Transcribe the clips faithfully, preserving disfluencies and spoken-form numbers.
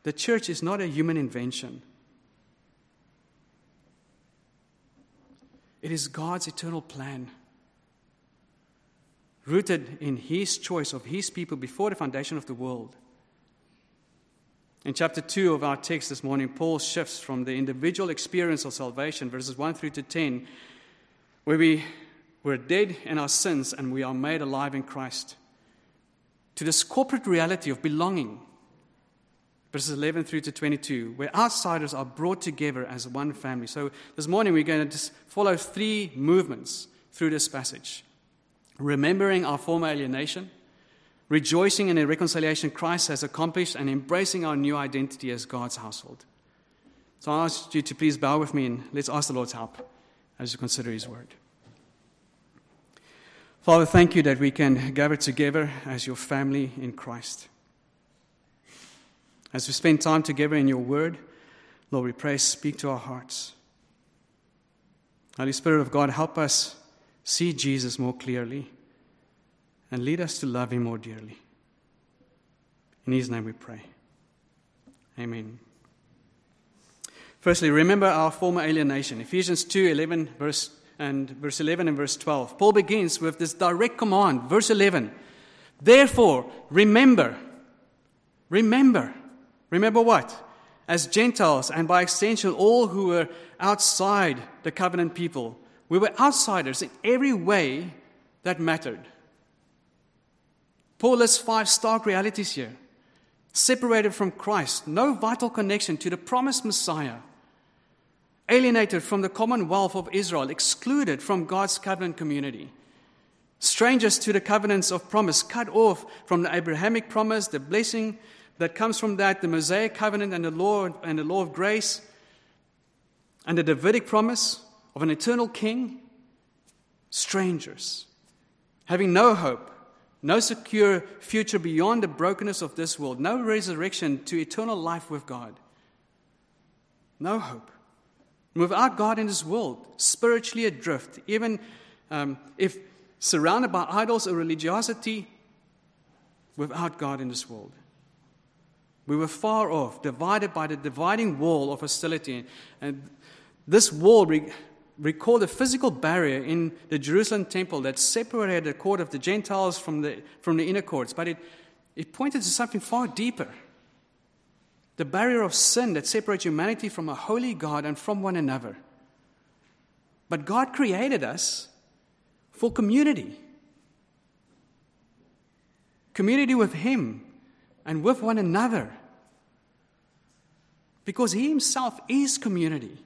the church is not a human invention. It is God's eternal plan, rooted in His choice of His people before the foundation of the world. In chapter two of our text this morning, Paul shifts from the individual experience of salvation, verses one through to ten, where we were dead in our sins and we are made alive in Christ, to this corporate reality of belonging, verses eleven through to twenty-two, where outsiders are brought together as one family. So this morning we're going to just follow three movements through this passage. Remembering our former alienation, rejoicing in the reconciliation Christ has accomplished, and embracing our new identity as God's household. So I ask you to please bow with me and let's ask the Lord's help as you consider His word. Father, thank you that we can gather together as your family in Christ. As we spend time together in your word, Lord, we pray, speak to our hearts. Holy Spirit of God, help us see Jesus more clearly and lead us to love Him more dearly. In His name we pray. Amen. Firstly, remember our former alienation. Ephesians two, eleven, verse and verse eleven and verse twelve. Paul begins with this direct command. Verse eleven. Therefore, remember. Remember. Remember what? As Gentiles, and by extension all who were outside the covenant people, we were outsiders in every way that mattered. Paul lists five stark realities here. Separated from Christ, no vital connection to the promised Messiah. Alienated from the commonwealth of Israel, excluded from God's covenant community. Strangers to the covenants of promise, cut off from the Abrahamic promise, the blessing that comes from that, the Mosaic covenant and the law and the law of grace, and the Davidic promise of an eternal king. Strangers, having no hope, no secure future beyond the brokenness of this world, no resurrection to eternal life with God. No hope. Without God in this world, spiritually adrift, even um, if surrounded by idols or religiosity, without God in this world. We were far off, divided by the dividing wall of hostility. And this wall re- recalled a physical barrier in the Jerusalem temple that separated the court of the Gentiles from the, from the inner courts. But it, it pointed to something far deeper. The barrier of sin that separates humanity from a holy God and from one another. But God created us for community. Community with Him and with one another. Because He Himself is community.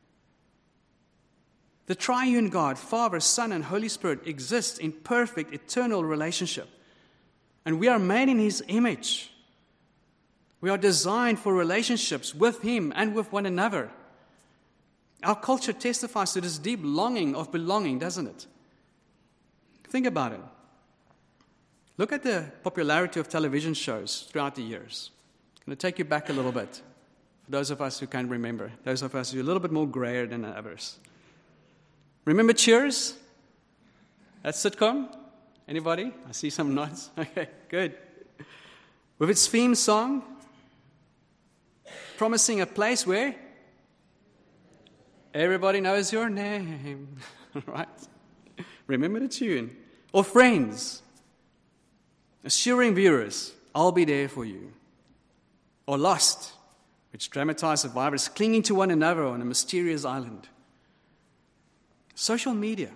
The triune God, Father, Son, and Holy Spirit exists in perfect, eternal relationship. And we are made in His image. We are designed for relationships with Him and with one another. Our culture testifies to this deep longing of belonging, doesn't it? Think about it. Look at the popularity of television shows throughout the years. I'm going to take you back a little bit. For those of us who can remember. Those of us who are a little bit more grayer than others. Remember Cheers? That sitcom? Anybody? I see some nods. Okay, good. With its theme song, promising a place where everybody knows your name. Right? Remember the tune. Or Friends, assuring viewers, I'll be there for you. Or Lost, which dramatized survivors clinging to one another on a mysterious island. Social media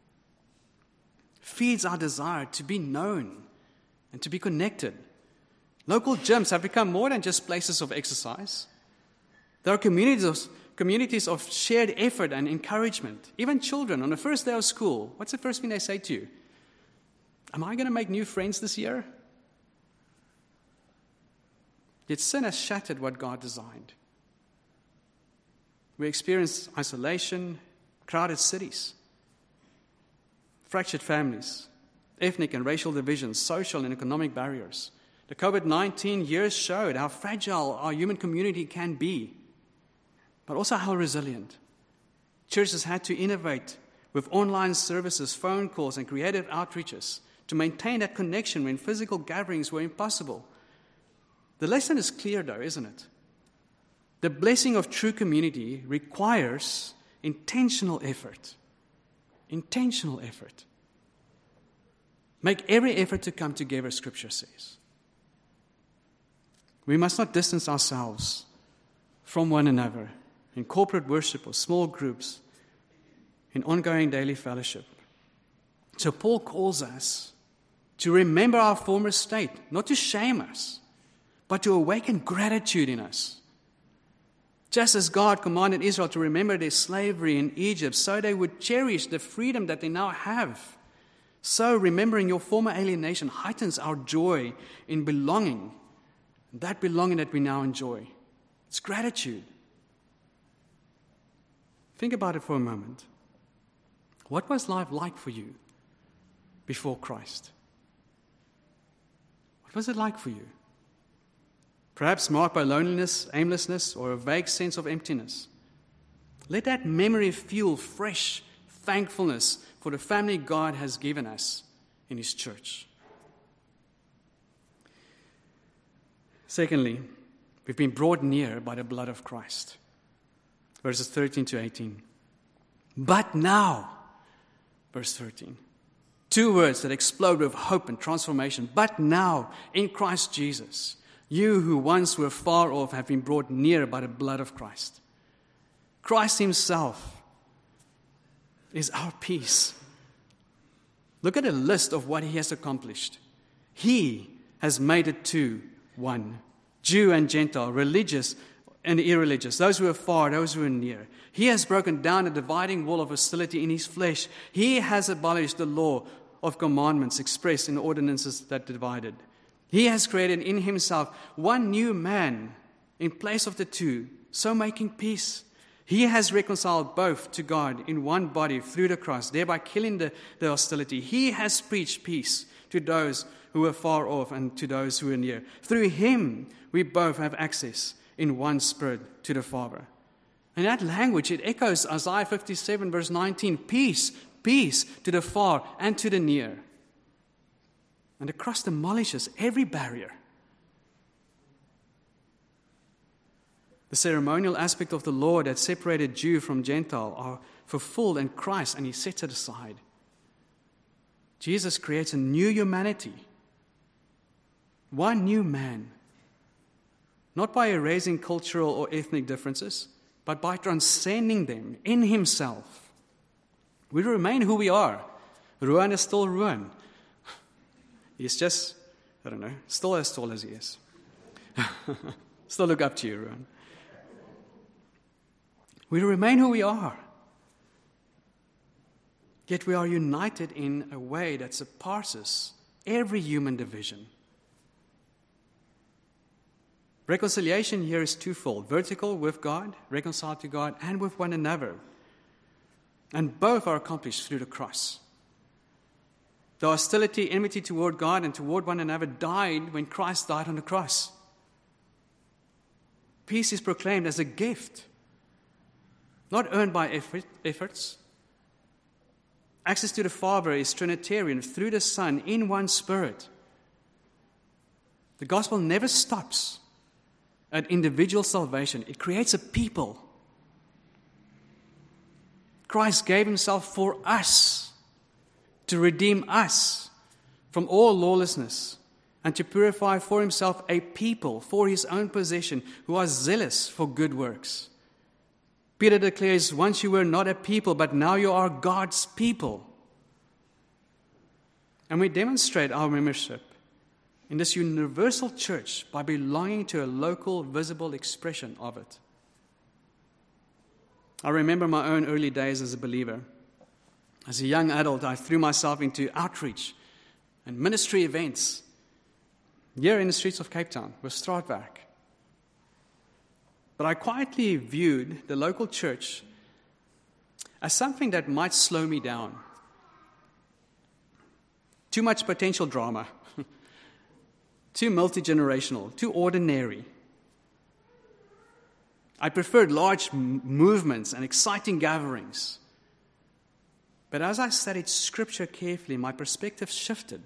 feeds our desire to be known and to be connected. Local gyms have become more than just places of exercise. There are communities of, communities of shared effort and encouragement. Even children on the first day of school, what's the first thing they say to you? Am I going to make new friends this year? Yet sin has shattered what God designed. We experience isolation, crowded cities, fractured families, ethnic and racial divisions, social and economic barriers. The covid nineteen years showed how fragile our human community can be, but also how resilient. Churches had to innovate with online services, phone calls, and creative outreaches to maintain that connection when physical gatherings were impossible. The lesson is clear, though, isn't it? The blessing of true community requires intentional effort. Intentional effort. Make every effort to come together, Scripture says. We must not distance ourselves from one another in corporate worship or small groups, in ongoing daily fellowship. So Paul calls us to remember our former state, not to shame us, but to awaken gratitude in us. Just as God commanded Israel to remember their slavery in Egypt, so they would cherish the freedom that they now have. So remembering your former alienation heightens our joy in belonging, that belonging that we now enjoy. It's gratitude. Think about it for a moment. What was life like for you before Christ? What was it like for you? Perhaps marked by loneliness, aimlessness, or a vague sense of emptiness. Let that memory fuel fresh thankfulness for the family God has given us in His church. Secondly, we've been brought near by the blood of Christ. Verses thirteen to eighteen. But now, verse thirteen. Two words that explode with hope and transformation. But now, in Christ Jesus, you who once were far off have been brought near by the blood of Christ. Christ Himself is our peace. Look at a list of what He has accomplished. He has made it two, one. Jew and Gentile, religious and irreligious, those who are far, those who are near. He has broken down a dividing wall of hostility in His flesh. He has abolished the law of commandments expressed in ordinances that divided. He has created in Himself one new man in place of the two, so making peace. He has reconciled both to God in one body through the cross, thereby killing the, the hostility. He has preached peace to those who are far off and to those who are near. Through Him, we both have access in one Spirit to the Father. In that language, it echoes Isaiah fifty-seven, verse nineteen. Peace, peace to the far and to the near. And the cross demolishes every barrier. The ceremonial aspect of the law that separated Jew from Gentile are fulfilled in Christ, and He sets it aside. Jesus creates a new humanity. One new man. Not by erasing cultural or ethnic differences, but by transcending them in Himself. We remain who we are. Ruan is still Ruan. He's just, I don't know, still as tall as he is. Still look up to you, Ruan. We remain who we are. Yet we are united in a way that surpasses every human division. Reconciliation here is twofold. Vertical with God, reconciled to God, and with one another. And both are accomplished through the cross. The hostility, enmity toward God and toward one another died when Christ died on the cross. Peace is proclaimed as a gift, not earned by effort, efforts. Access to the Father is Trinitarian through the Son in one Spirit. The gospel never stops at individual salvation. It creates a people. Christ gave Himself for us, to redeem us from all lawlessness, and to purify for Himself a people for His own possession who are zealous for good works. Peter declares, once you were not a people, but now you are God's people. And we demonstrate our membership in this universal church by belonging to a local, visible expression of it. I remember my own early days as a believer. As a young adult, I threw myself into outreach and ministry events here in the streets of Cape Town with Straatwerk. But I quietly viewed the local church as something that might slow me down. Too much potential drama. Too multi-generational, too ordinary. I preferred large m- movements and exciting gatherings. But as I studied Scripture carefully, my perspective shifted.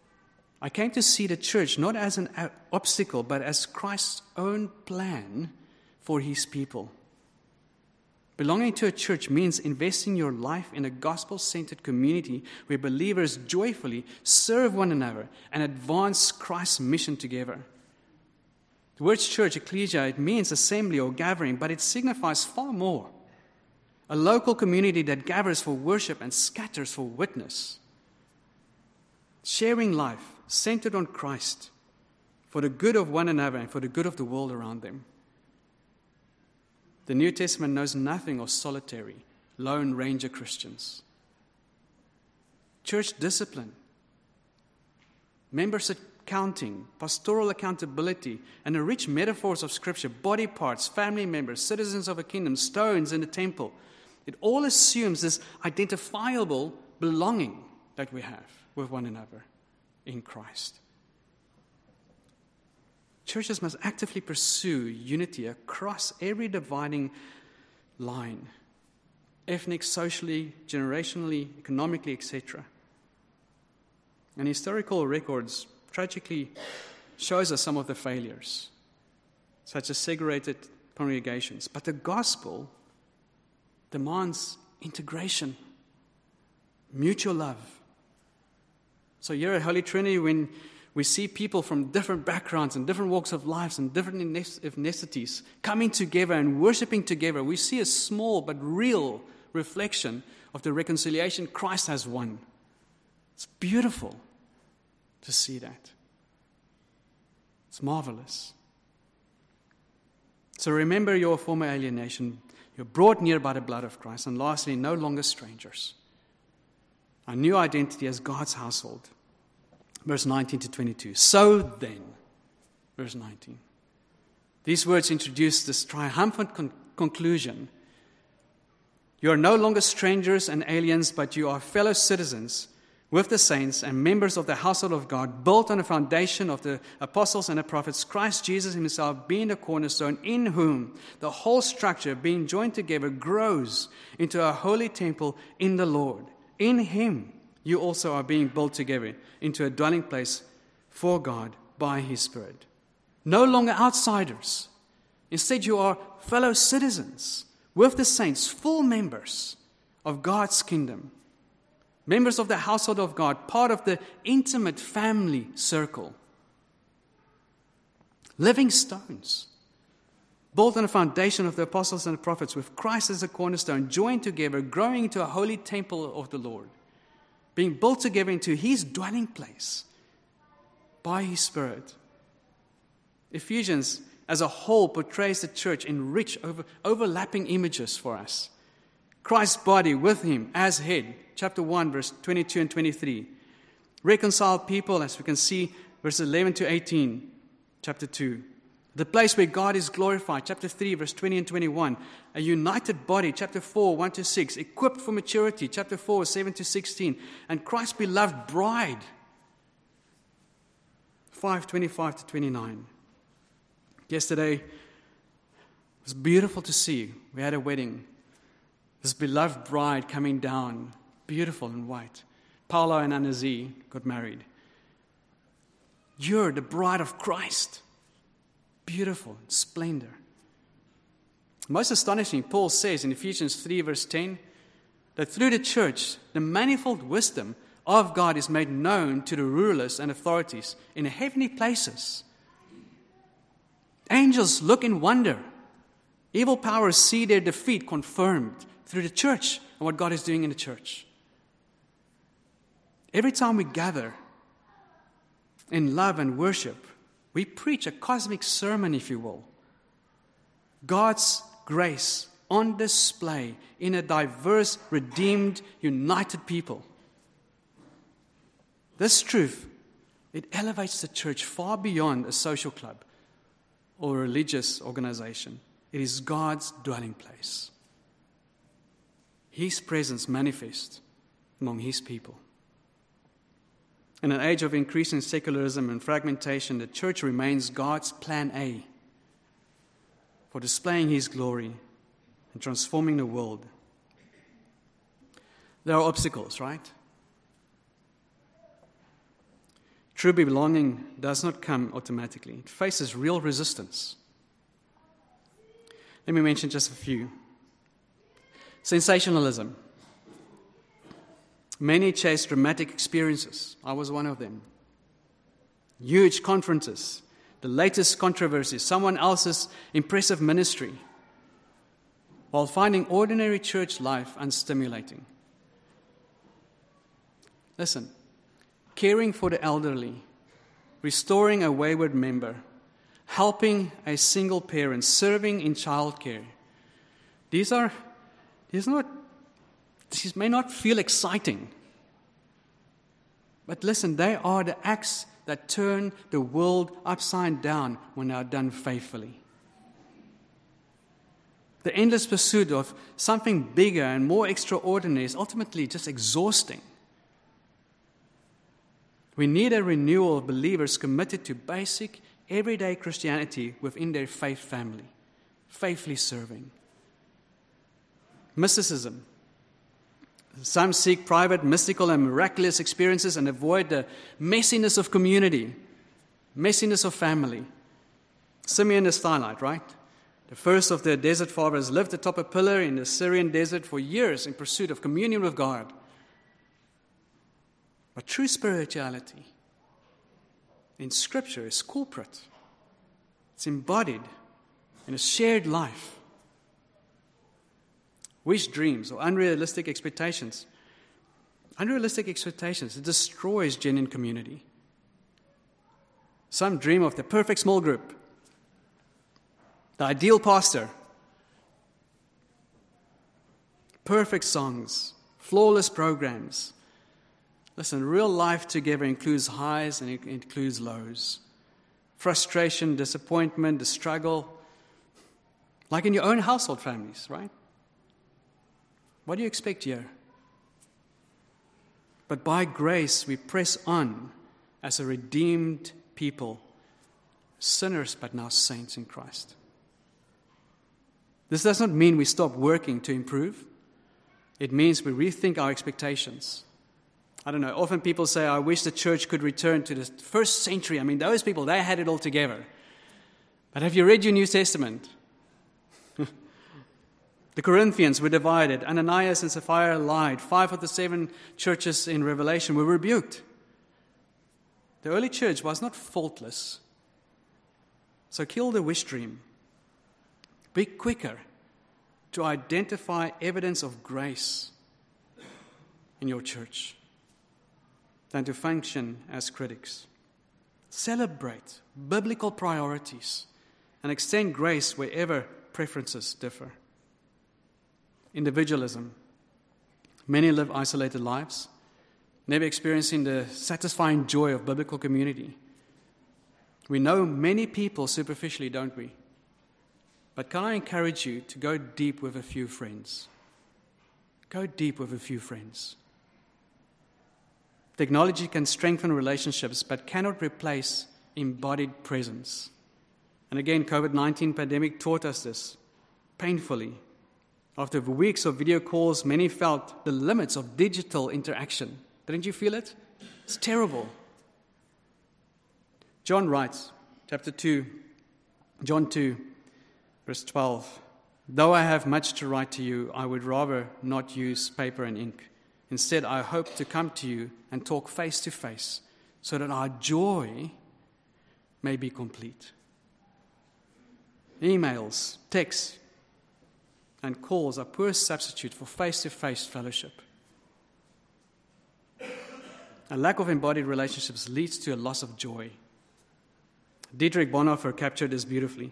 I came to see the church not as an obstacle, but as Christ's own plan for His people. Belonging to a church means investing your life in a gospel-centered community where believers joyfully serve one another and advance Christ's mission together. The word church, ecclesia, it means assembly or gathering, but it signifies far more. A local community that gathers for worship and scatters for witness. Sharing life centered on Christ for the good of one another and for the good of the world around them. The New Testament knows nothing of solitary, lone ranger Christians. Church discipline, membership counting, pastoral accountability, and the rich metaphors of Scripture, body parts, family members, citizens of a kingdom, stones in the temple. It all assumes this identifiable belonging that we have with one another in Christ. Churches must actively pursue unity across every dividing line, ethnic, socially, generationally, economically, et cetera. And historical records tragically shows us some of the failures, such as segregated congregations. But the gospel demands integration, mutual love. So here at Holy Trinity, when we see people from different backgrounds and different walks of lives and different ethnicities coming together and worshiping together, we see a small but real reflection of the reconciliation Christ has won. It's beautiful to see that. It's marvelous. So remember your former alienation. You're brought near by the blood of Christ. And lastly, no longer strangers. Our new identity as God's household. Verse nineteen to twenty-two. So then, verse nineteen. These words introduce this triumphant con- conclusion. You are no longer strangers and aliens, but you are fellow citizens with the saints and members of the household of God, built on the foundation of the apostles and the prophets, Christ Jesus himself being the cornerstone, in whom the whole structure, being joined together, grows into a holy temple in the Lord. In him you also are being built together into a dwelling place for God by his Spirit. No longer outsiders. Instead, you are fellow citizens with the saints, full members of God's kingdom. Members of the household of God, part of the intimate family circle. Living stones, built on the foundation of the apostles and the prophets, with Christ as a cornerstone, joined together, growing into a holy temple of the Lord, being built together into his dwelling place by his Spirit. Ephesians as a whole portrays the church in rich, over, overlapping images for us. Christ's body with him as head, chapter one, verse twenty-two and twenty-three. Reconciled people, as we can see, verses eleven to eighteen, chapter two. The place where God is glorified, chapter three, verse twenty and twenty-one. A united body, chapter four, one to six. Equipped for maturity, chapter four, seven to sixteen. And Christ's beloved bride, five, twenty-five to twenty-nine. Yesterday, it was beautiful to see. We had a wedding. This beloved bride coming down, beautiful and white. Paolo and Anazi got married. You're the bride of Christ. Beautiful, splendor. Most astonishing, Paul says in Ephesians three, verse ten, that through the church, the manifold wisdom of God is made known to the rulers and authorities in the heavenly places. Angels look in wonder. Evil powers see their defeat confirmed through the church and what God is doing in the church. Every time we gather in love and worship, we preach a cosmic sermon, if you will. God's grace on display in a diverse, redeemed, united people. This truth, it elevates the church far beyond a social club or a religious organization. It is God's dwelling place. His presence manifest among his people. In an age of increasing secularism and fragmentation, the church remains God's plan A for displaying his glory and transforming the world. There are obstacles, right? True belonging does not come automatically. It faces real resistance. Let me mention just a few. Sensationalism. Many chase dramatic experiences. I was one of them. Huge conferences, the latest controversies, someone else's impressive ministry, while finding ordinary church life unstimulating. Listen, caring for the elderly, restoring a wayward member, helping a single parent, serving in childcare. These are, these are not, these may not feel exciting, but listen, they are the acts that turn the world upside down when they are done faithfully. The endless pursuit of something bigger and more extraordinary is ultimately just exhausting. We need a renewal of believers committed to basic, everyday Christianity within their faith family, faithfully serving. Mysticism. Some seek private, mystical, and miraculous experiences and avoid the messiness of community, messiness of family. Simeon the Stylite, right? The first of the desert fathers lived atop a pillar in the Syrian desert for years in pursuit of communion with God. But true spirituality in Scripture is corporate. It's embodied in a shared life. Wish dreams or unrealistic expectations. Unrealistic expectations, it destroys genuine community. Some dream of the perfect small group, the ideal pastor, perfect songs, flawless programs. Listen, real life together includes highs and it includes lows. Frustration, disappointment, the struggle. Like in your own household families, right? What do you expect here? But by grace we press on as a redeemed people, sinners but now saints in Christ. This does not mean we stop working to improve. It means we rethink our expectations. I don't know, often people say, I wish the church could return to the first century. I mean, those people, they had it all together. But have you read your New Testament? The Corinthians were divided. Ananias and Sapphira lied. Five of the seven churches in Revelation were rebuked. The early church was not faultless. So kill the wish dream. Be quicker to identify evidence of grace in your church than to function as critics. Celebrate biblical priorities and extend grace wherever preferences differ. Individualism. Many live isolated lives, never experiencing the satisfying joy of biblical community. We know many people superficially, don't we? But can I encourage you to go deep with a few friends? Go deep with a few friends. Technology can strengthen relationships, but cannot replace embodied presence. And again, COVID nineteen pandemic taught us this painfully. After weeks of video calls, many felt the limits of digital interaction. Didn't you feel it? It's terrible. John writes, chapter two, John two, verse twelve, "Though I have much to write to you, I would rather not use paper and ink. Instead, I hope to come to you and talk face to face, so that our joy may be complete." Emails, texts, and calls are poor substitute for face-to-face fellowship. A lack of embodied relationships leads to a loss of joy. Dietrich Bonhoeffer captured this beautifully.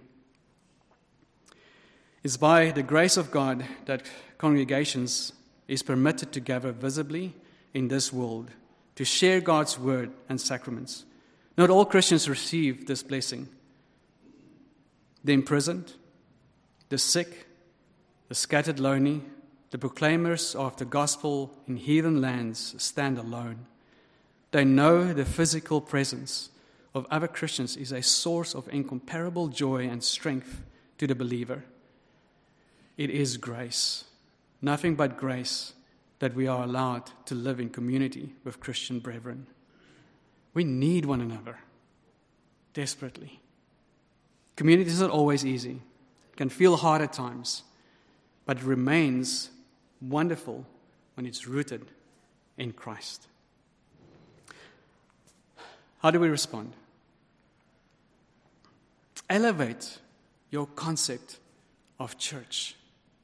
It's by the grace of God that congregations is permitted to gather visibly in this world, to share God's word and sacraments. Not all Christians receive this blessing. The imprisoned, the sick, the scattered lonely, the proclaimers of the gospel in heathen lands stand alone. They know the physical presence of other Christians is a source of incomparable joy and strength to the believer. It is grace, nothing but grace, that we are allowed to live in community with Christian brethren. We need one another desperately. Community is not always easy. can feel hard at times, but it remains wonderful when it's rooted in Christ. How do we respond? Elevate your concept of church.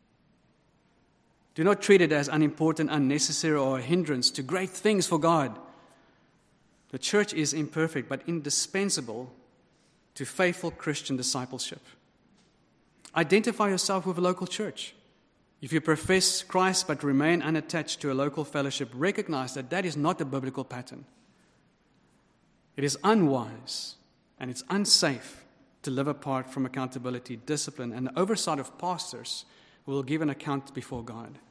Do not treat it as unimportant, unnecessary, or a hindrance to great things for God. The church is imperfect, but indispensable to faithful Christian discipleship. Identify yourself with a local church. If you profess Christ but remain unattached to a local fellowship, recognize that that is not the biblical pattern. It is unwise and it's unsafe to live apart from accountability, discipline, and the oversight of pastors who will give an account before God.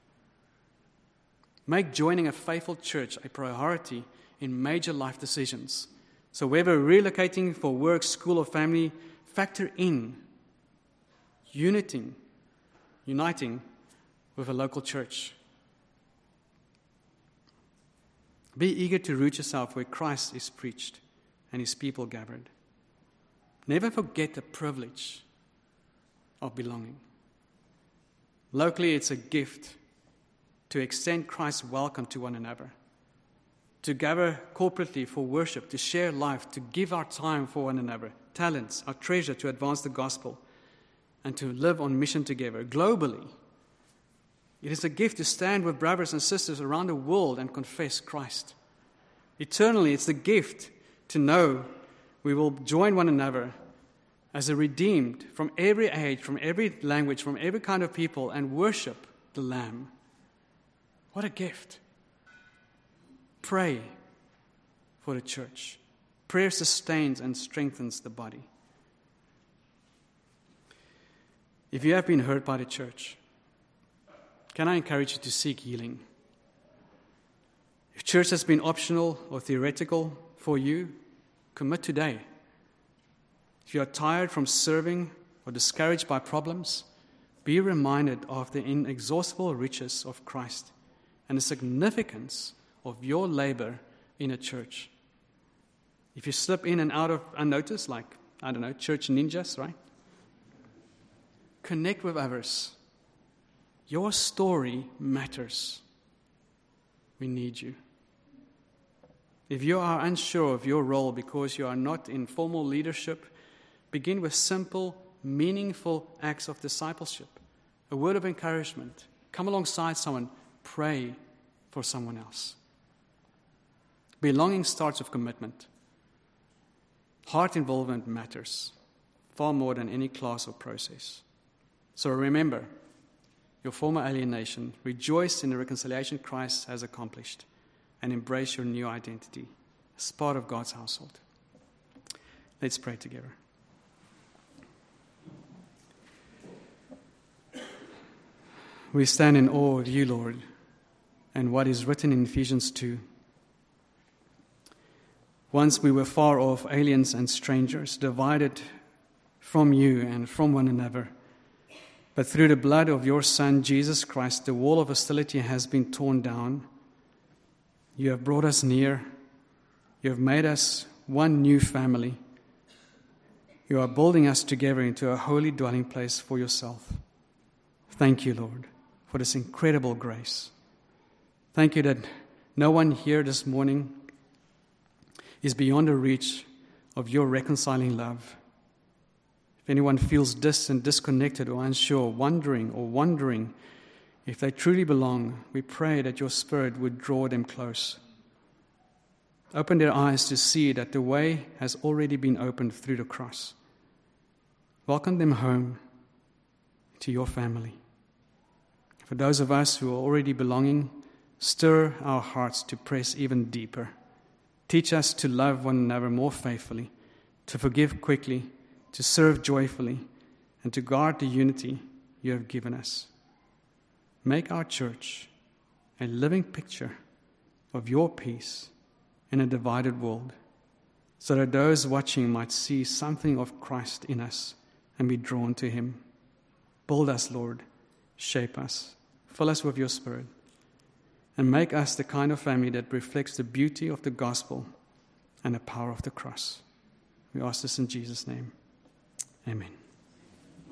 Make joining a faithful church a priority in major life decisions. So whether relocating for work, school, or family, factor in uniting, uniting with a local church. Be eager to root yourself where Christ is preached and his people gathered. Never forget the privilege of belonging. Locally, it's a gift to extend Christ's welcome to one another, to gather corporately for worship, to share life, to give our time for one another, talents, our treasure to advance the gospel, and to live on mission together. Globally, it is a gift to stand with brothers and sisters around the world and confess Christ. Eternally, it's the gift to know we will join one another as a redeemed from every age, from every language, from every kind of people, and worship the Lamb. What a gift. Pray for the church. Prayer sustains and strengthens the body. If you have been hurt by the church, can I encourage you to seek healing? If church has been optional or theoretical for you, commit today. If you are tired from serving or discouraged by problems, be reminded of the inexhaustible riches of Christ and the significance of your labor in a church. If you slip in and out of unnoticed, like, I don't know, church ninjas, right? Connect with others. Your story matters. We need you. If you are unsure of your role because you are not in formal leadership, begin with simple, meaningful acts of discipleship. A word of encouragement. Come alongside someone. Pray for someone else. Belonging starts with commitment. Heart involvement matters far more than any class or process. So remember your former alienation, rejoice in the reconciliation Christ has accomplished, and embrace your new identity as part of God's household. Let's pray together. We stand in awe of you, Lord, and what is written in Ephesians two. Once we were far off, aliens and strangers, divided from you and from one another. But through the blood of your Son, Jesus Christ, the wall of hostility has been torn down. You have brought us near. You have made us one new family. You are building us together into a holy dwelling place for yourself. Thank you, Lord, for this incredible grace. Thank you that no one here this morning is beyond the reach of your reconciling love. If anyone feels distant, disconnected, or unsure, wondering or wondering if they truly belong, we pray that your Spirit would draw them close. Open their eyes to see that the way has already been opened through the cross. Welcome them home to your family. For those of us who are already belonging, stir our hearts to press even deeper. Teach us to love one another more faithfully, to forgive quickly, to serve joyfully, and to guard the unity you have given us. Make our church a living picture of your peace in a divided world, so that those watching might see something of Christ in us and be drawn to him. Build us, Lord. Shape us. Fill us with your Spirit. And make us the kind of family that reflects the beauty of the gospel and the power of the cross. We ask this in Jesus' name. Amen.